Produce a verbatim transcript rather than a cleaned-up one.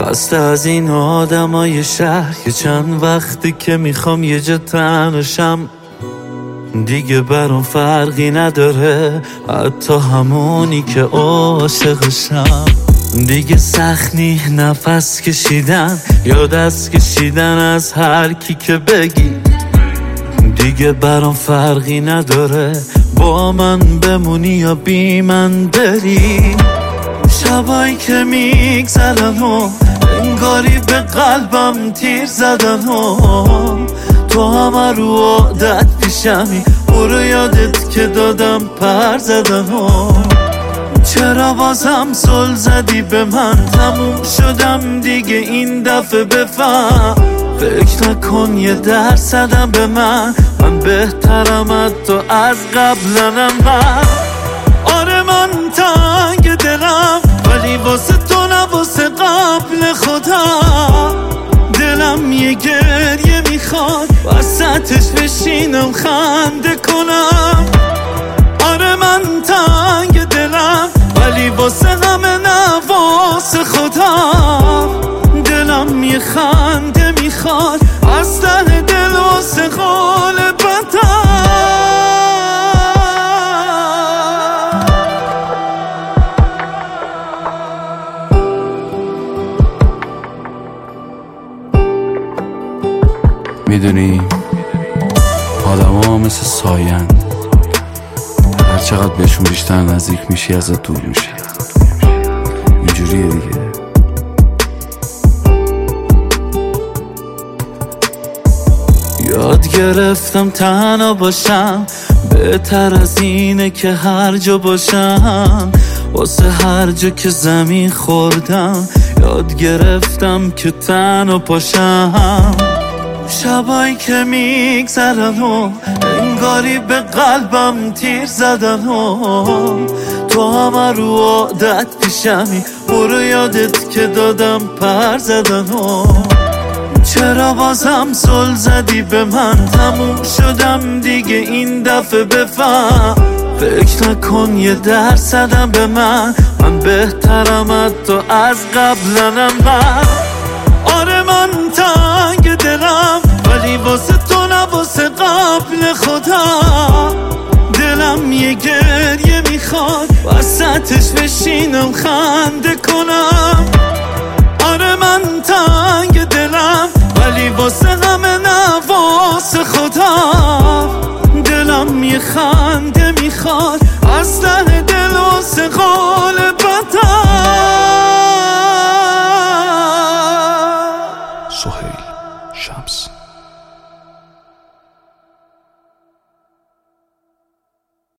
خسته از این آدمای شهر که چند وقتی که میخوام یه جا تنشم، دیگه برام فرقی نداره حتی همونی که عاشقشم. دیگه سخت نی نفس کشیدن یا دست کشیدن از هر کی که بگی، دیگه برام فرقی نداره با من بمونی یا بی من بری. شبایی که میگذرن و انگاری به قلبم تیر زدن و تو همه رو عادت پیشمی، برو یادت که دادم پر زدن و چرا بازم زل زدی به من؟ تموم شدم دیگه این دفعه، بفهم فکر نکن یه درصدم به من، من بهترم حتی از قبلنم. من آره من تنگ دلم ولی واسه تو نه واسه قبل خودم. دلم یه گریه میخواد وسطش بشینم خنده کنم. آره من تنگ دلم ولی واسه همه نه واسه خودم. دلم یه خنده میخواد از ته دل واسه غالبتم. میدونی آدم ها مثل ساین، هر چقدر بهشون بیشتر نزدیک میشی ازت دور میشی. اینجوریه دیگه. یاد گرفتم تنها باشم بهتر از اینه که هر جا باشم. واسه هر جا که زمین خوردم یاد گرفتم که تنها پاشم. شبایی که میگذرن و انگاری به قلبم تیر زدن و تو همه رو عادت پیشمی، برو یادت که دادم پر زدن و چرا بازم زل زدی به من؟ تموم شدم دیگه این دفعه، بفهم فکر نکن یه درصدم به من، من بهترم حتی از قبلنم. من آره من تنگ دلم ولی واسه تو نه واسه قبل خودم. دلم یه گریه میخواد وسطش بشینم خنده کنم. آره من تنگ دلم ولی واسه همه نه واسه خودم. دلم یه خنده میخواد از ته دل واسه غالبتم. سهیل شمس.